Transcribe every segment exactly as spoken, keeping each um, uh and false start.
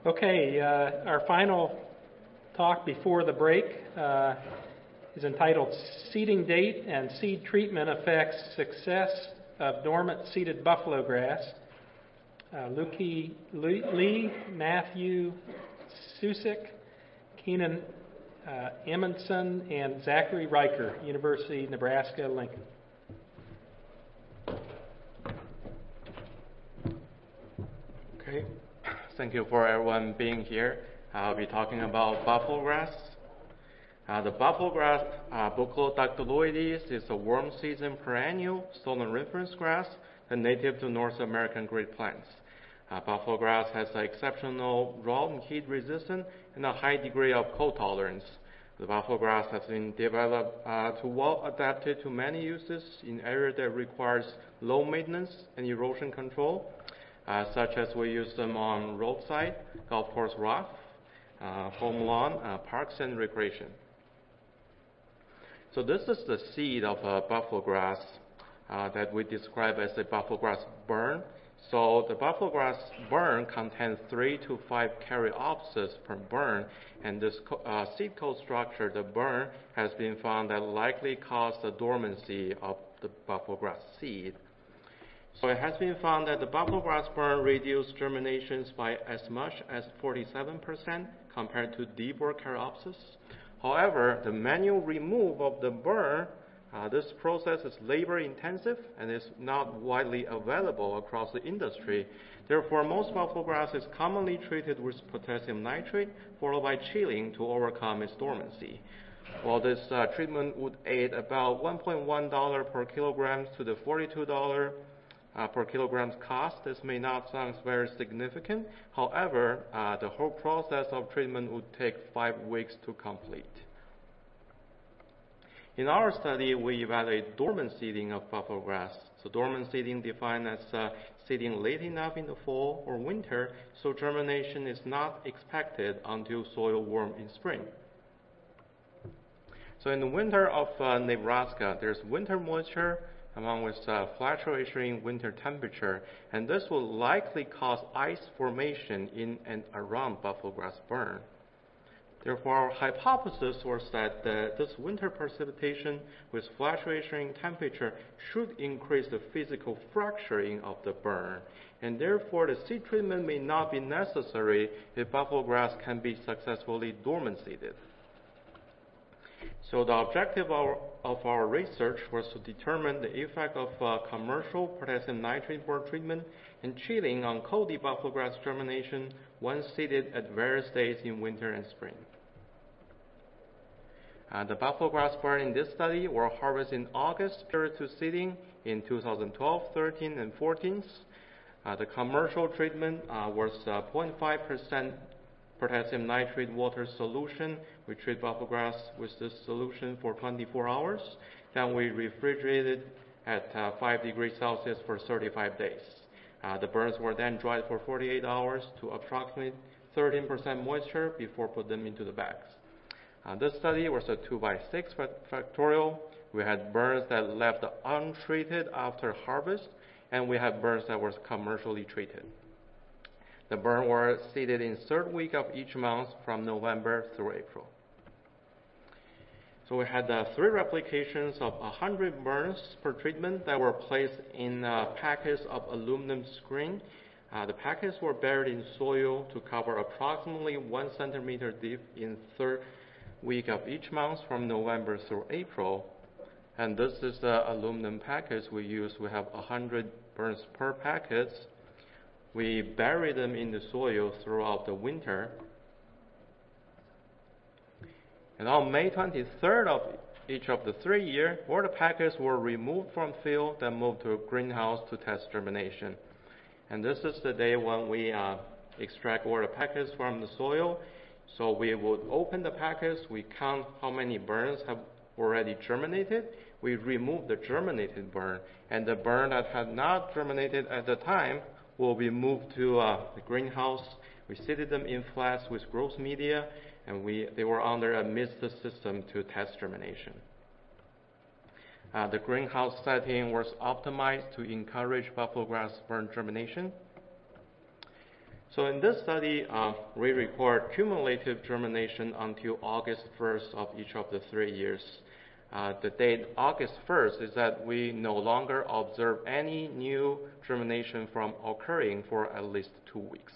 Okay, uh, our final talk before the break uh, is entitled Seeding Date and Seed Treatment Affects Success of Dormant Seeded Buffalo Grass. Uh, Luki, Lee, Matthew Susik, Keenan uh, Emmonson, and Zachary Riker, University, Nebraska, Lincoln. Okay, thank you for everyone being here. I'll be talking about buffalo grass. Uh, the buffalo grass, uh, Buccolodactyloides, is a warm season perennial stolen reference grass, a native to North American Great Plains. Uh, buffalo grass has an exceptional drought and heat resistance and a high degree of cold tolerance. The buffalo grass has been developed uh, to well adapted to many uses in areas that requires low maintenance and erosion control, uh, such as we use them on roadside, golf course rough, uh, home lawn, uh, parks, and recreation. So this is the seed of a buffalo grass uh, that we describe as a buffalo grass burn. So the buffalo grass burn contains three to five caryopsis per burn, and this uh, seed coat structure, the burn, has been found that likely caused the dormancy of the buffalo grass seed. So it has been found that the buffalo grass burn reduced germinations by as much as forty-seven percent compared to deeper caryopsis. However, the manual removal of the burn, uh, this process is labor intensive and is not widely available across the industry. Therefore, most buffalo grass is commonly treated with potassium nitrate followed by chilling to overcome its dormancy. While this uh, treatment would aid about one point one dollars per kilogram to the forty-two dollars uh, per kilogram cost, this may not sound very significant. However, uh, the whole process of treatment would take five weeks to complete. In our study, we evaluate dormant seeding of buffalo grass. So dormant seeding defined as uh, seeding late enough in the fall or winter, so germination is not expected until soil warm in spring. So in the winter of uh, Nebraska, there's winter moisture along with uh, fluctuating winter temperature, and this will likely cause ice formation in and around buffalo grass burn. Therefore, our hypothesis was that the, this winter precipitation with fluctuating temperature should increase the physical fracturing of the burn, and therefore the seed treatment may not be necessary if buffalo grass can be successfully dormant seeded. So the objective of our, of our research was to determine the effect of uh, commercial potassium nitrate burn treatment and chilling on coldy buffalo grass germination when seeded at various days in winter and spring. Uh, the buffalo grass burn in this study were harvested in August prior to seeding in two thousand twelve, thirteen, and fourteen. Uh, the commercial treatment uh, was uh, zero point five percent potassium nitrate water solution. We treat buffalo grass with this solution for twenty-four hours. Then we refrigerated at uh, five degrees Celsius for thirty-five days. Uh, the burns were then dried for forty-eight hours to approximate thirteen percent moisture before put them into the bags. Uh, this study was a two by six factorial. We had burns that left untreated after harvest, and we had burns that were commercially treated. The burn were seeded in third week of each month from November through April. So we had uh, three replications of one hundred burns per treatment that were placed in uh, packets of aluminum screen. Uh, the packets were buried in soil to cover approximately one centimeter deep in third week of each month from November through April. And this is the aluminum packets we use. We have one hundred burns per packets. We bury them in the soil throughout the winter. And on May twenty-third of each of the three years, all the packets were removed from field and moved to a greenhouse to test germination. And this is the day when we uh, extract all the packets from the soil. So we would open the packets, we count how many burns have already germinated, we remove the germinated burn, and the burn that had not germinated at the time will be moved to uh, the greenhouse. We seeded them in flats with growth media, and we, they were under a mist system to test germination. Uh, the greenhouse setting was optimized to encourage buffalo grass burn germination. So in this study, uh, we record cumulative germination until August first of each of the three years. Uh, the date August first is that we no longer observe any new germination from occurring for at least two weeks.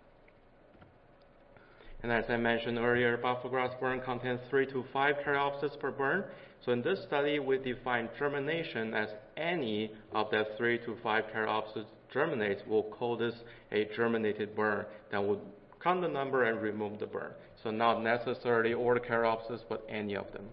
And as I mentioned earlier, buffalo grass burn contains three to five caryopsis per burn. So in this study, we define germination as any of that three to five caryopsis germinates. We'll call this a germinated burn. That would count the number and remove the burn. So not necessarily all the caryopsis, but any of them.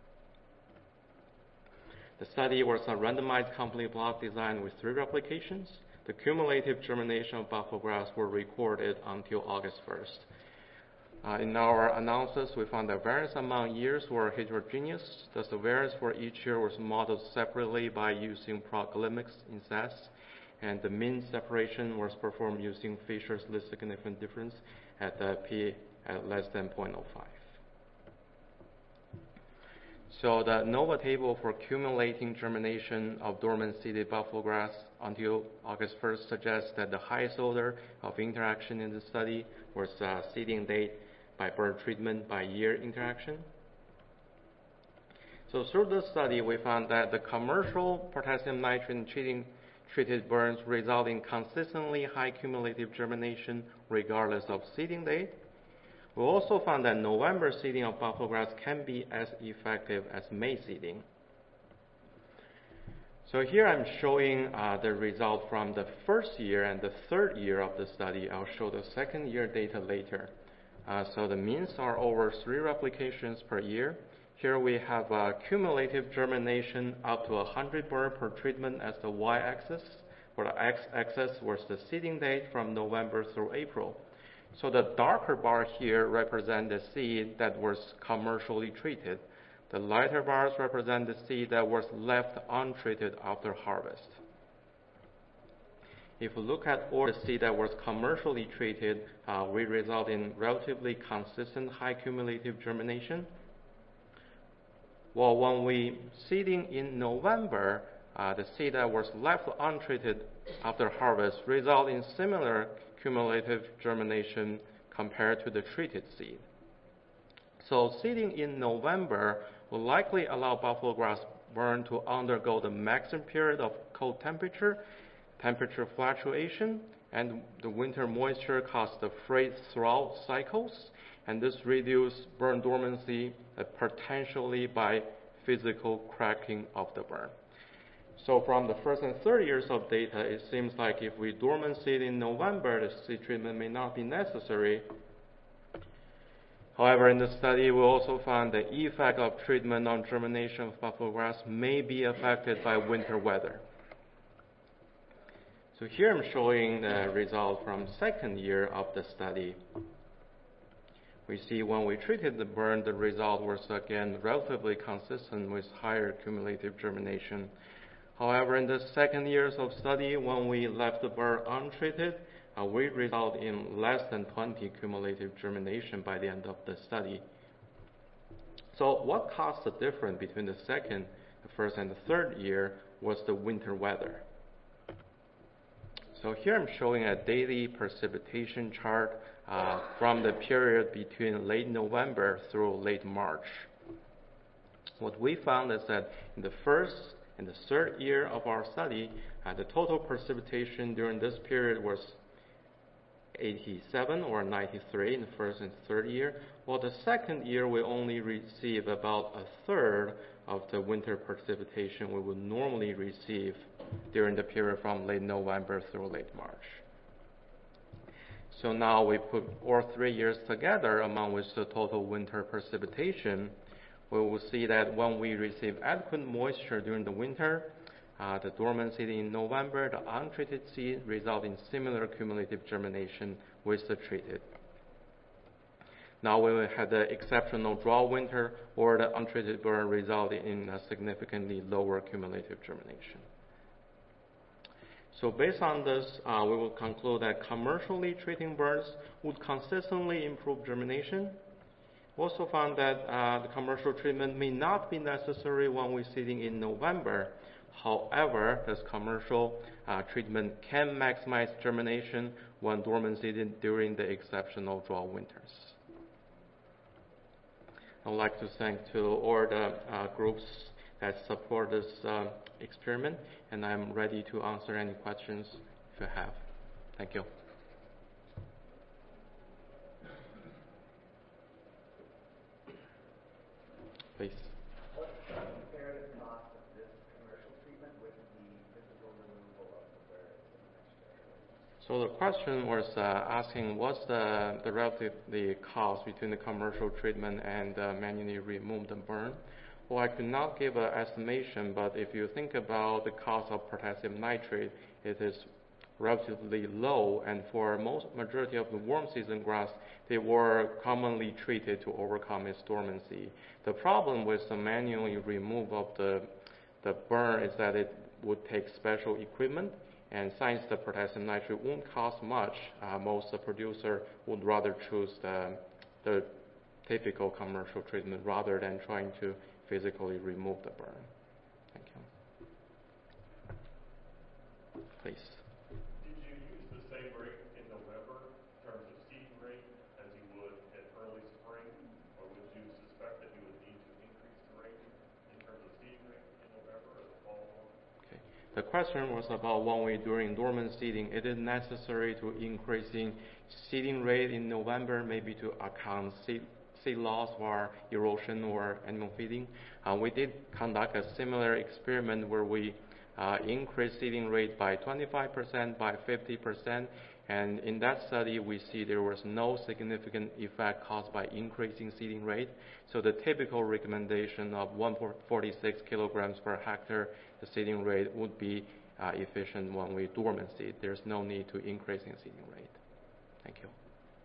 The study was a randomized complete block design with three replications. The cumulative germination of buffalo grass were recorded until August first. Uh, in our analysis, we found that variance among years were heterogeneous. Thus, the variance for each year was modeled separately by using proglimics in S A S, and the mean separation was performed using Fisher's least significant difference at the p at less than zero point zero five. So the NOVA table for accumulating germination of dormant seeded buffalo grass until August first suggests that the highest order of interaction in the study was uh, seeding date by burn treatment by year interaction. So through this study, we found that the commercial potassium nitrate treating, treated burns result in consistently high cumulative germination regardless of seeding date. We also found that November seeding of buffalo grass can be as effective as May seeding. So here I'm showing uh, the result from the first year and the third year of the study. I'll show the second year data later. Uh, so the means are over three replications per year. Here we have uh, cumulative germination up to one hundred burn per treatment as the y-axis, where the x-axis was the seeding date from November through April. So the darker bar here represent the seed that was commercially treated. The lighter bars represent the seed that was left untreated after harvest. If we look at all the seed that was commercially treated, uh, we result in relatively consistent high cumulative germination. Well, when we seeding in November, uh, the seed that was left untreated after harvest result in similar cumulative germination compared to the treated seed. So seeding in November will likely allow buffalo grass burn to undergo the maximum period of cold temperature, temperature fluctuation, and the winter moisture cause the freight throughout cycles, and this reduces burn dormancy uh, potentially by physical cracking of the burn. So from the first and third years of data, it seems like if we dormant seed in November, the seed treatment may not be necessary. However, in the study, we also found the effect of treatment on germination of buffalo grass may be affected by winter weather. So here I'm showing the result from second year of the study. We see when we treated the burn, the result was again relatively consistent with higher cumulative germination. However, in the second years of study, when we left the burn untreated, uh, we result in less than twenty cumulative germination by the end of the study. So what caused the difference between the second, the first, and the third year was the winter weather. So here I'm showing a daily precipitation chart uh, from the period between late November through late March. What we found is that in the first and the third year of our study, uh, the total precipitation during this period was eighty-seven or ninety-three in the first and third year, while the second year we only receive about a third of the winter precipitation we would normally receive during the period from late November through late March. So now we put all three years together, among which the total winter precipitation, we will see that when we receive adequate moisture during the winter, uh, the dormant seed in November, the untreated seed result in similar cumulative germination with the treated. Now we will have the exceptional dry winter or the untreated burn result in a significantly lower cumulative germination. So based on this, uh, we will conclude that commercially treating burns would consistently improve germination. We also found that uh, the commercial treatment may not be necessary when we're seeding in November. However, this commercial uh, treatment can maximize germination when dormant seeding during the exceptional dry winters. I would like to thank to all the uh, groups that support this uh, experiment, and I'm ready to answer any questions if you have. Thank you. Please. What's the comparative cost of this commercial treatment with the physical removal of the birds in the next area? So the question was uh, asking what's the, the relative the cost between the commercial treatment and uh, manually remove the burn. Well, I could not give an estimation, but if you think about the cost of potassium nitrate, it is relatively low, and for most majority of the warm season grass, they were commonly treated to overcome its dormancy. The problem with the manually remove of the the burn is that it would take special equipment, and since the potassium nitrate won't cost much, uh, most the producer would rather choose the the typical commercial treatment rather than trying to physically remove the burn. Thank you. Please. The question was about when we during dormant seeding, it is necessary to increasing seeding rate in November, maybe to account seed, seed loss or erosion or animal feeding. Uh, we did conduct a similar experiment where we uh, increased seeding rate by twenty-five percent, by fifty percent, and in that study we see there was no significant effect caused by increasing seeding rate. So the typical recommendation of one hundred forty-six kilograms per hectare, the seeding rate would be uh, efficient when we dormant seed. There's no need to increase in seeding rate. Thank you.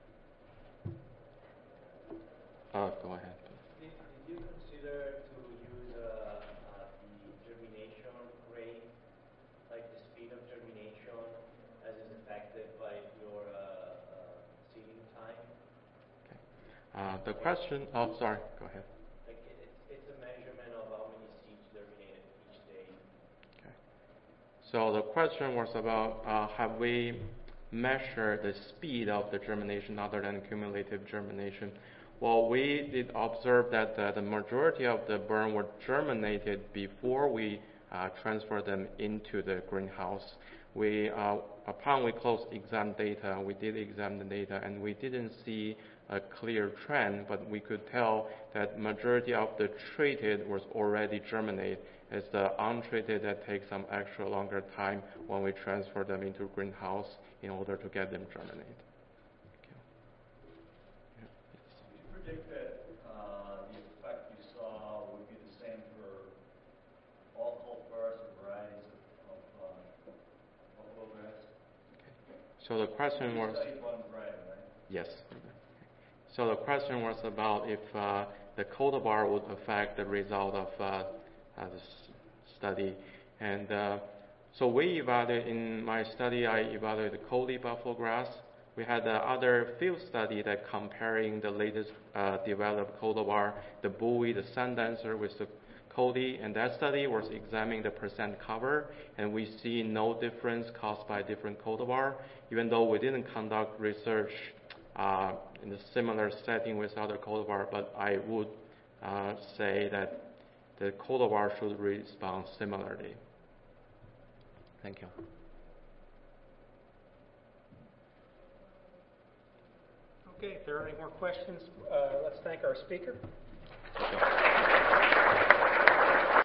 Uh, go ahead. Did, did you consider to use uh, uh, the germination rate, like the speed of germination, as is affected by your uh, uh, seeding time? Okay. Uh, the question. Oh, sorry. Go ahead. Like it, it's a measurement of how many seeds germinated each day. Okay. So the question was about uh, have we measured the speed of the germination other than cumulative germination? Well, we did observe that uh, the majority of the burn were germinated before we uh, transfer them into the greenhouse. We, uh, upon we close exam data, we did examine the data, and we didn't see a clear trend, but we could tell that majority of the treated was already germinated. It's the untreated that takes some extra longer time when we transfer them into greenhouse in order to get them germinated. Predict that uh, the effect you saw would be the same for all cultivars or varieties of, of uh, buffalo grass? Okay. So the question you was. studied one variety, right? Yes. So the question was about if uh, the cultivar would affect the result of uh, uh, the study, and uh, so we evaluated in my study. I evaluated the Coley buffalo grass. We had uh, other field study that comparing the latest uh, developed cultivar, the Bowie, the Sundancer with the Coley, and that study was examining the percent cover, and we see no difference caused by different cultivar, even though we didn't conduct research uh, in a similar setting with other cultivar, but I would uh, say that the cultivar should respond similarly. Thank you. Okay, if there are any more questions, uh, let's thank our speaker. Thank you.